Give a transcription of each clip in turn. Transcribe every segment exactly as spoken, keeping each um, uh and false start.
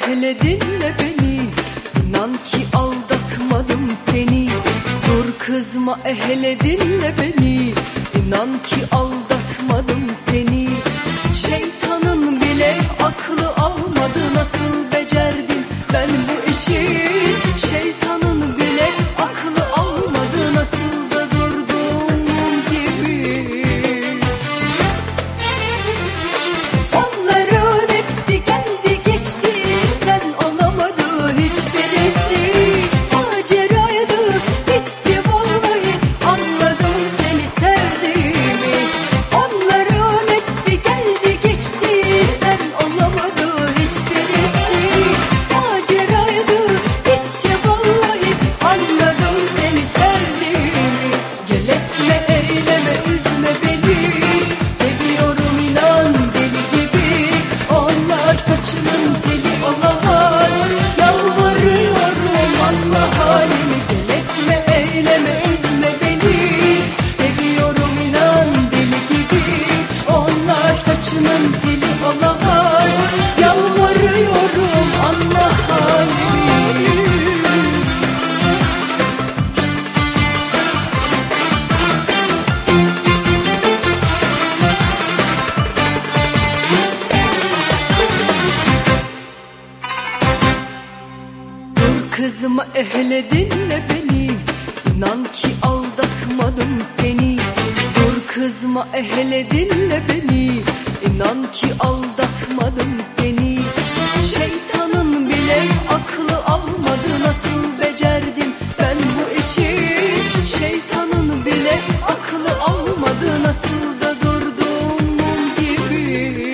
hele dinle beni. İnan ki aldatmadım seni. Dur kızma hele dinle beni. İnan ki aldatmadım seni. Şeytanın bile aklı almadı, nasıl becerdin ben bu işi. Şeytanın bile aklı almadı, nasıl da durdum gibi. Onların hepsi geldi geçti, sen olamadı hiçbirisi. Maceraydı bitti vallahi, anladım seni sevdiğimi. Onların hepsi geldi geçti, sen olamadı hiçbirisi. Maceraydı bitti vallahi, anladım seni sevdiğimi. Gel etme eyleme üzme beni, seviyorum inan deli gibi. Onlar saçının teli olamaz, yalvarıyorum anla halimi. Gel etme eyleme üzme beni, seviyorum inan deli gibi. Onlar saçının teli olamaz, yalvarıyorum anla halimi. Kızma hele dinle beni. İnan ki aldatmadım seni. Dur kızma hele dinle beni. İnan ki aldatmadım seni. Şeytanın bile aklı almadı, nasıl becerdim ben bu işi. Şeytanın bile aklı almadı, nasıl da durdum gibi.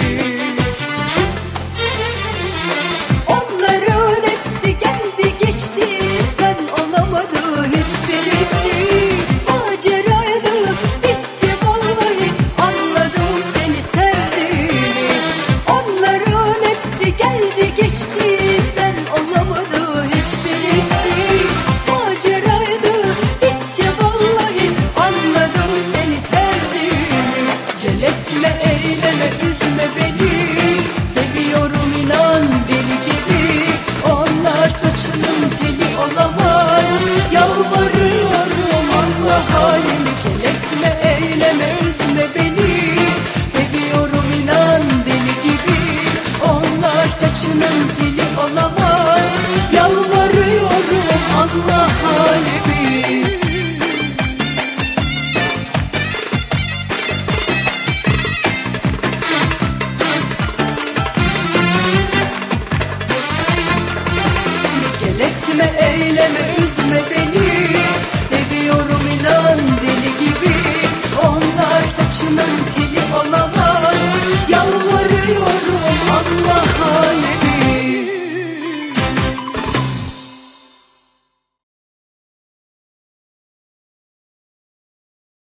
Onların hepsi geldi geçti, sen olamadı hiçbirisi. Maceraydı bitti vallahi, anladım seni sevdiğimi. Onların hepsi geldi geçti, sen olamadı hiçbirisi. Maceraydı bitti vallahi, anladım seni sevdiğimi. Gel etme eyleme üzme beni, seviyorum inan deli gibi. Onlar saçının teli olamaz, yalvarıyorum anla halimi. Gel etme eyleme üzme beni, seviyorum inan deli gibi. Onlar saçının teli olamaz, yalvarıyorum anla halimi. Gel etme eyleme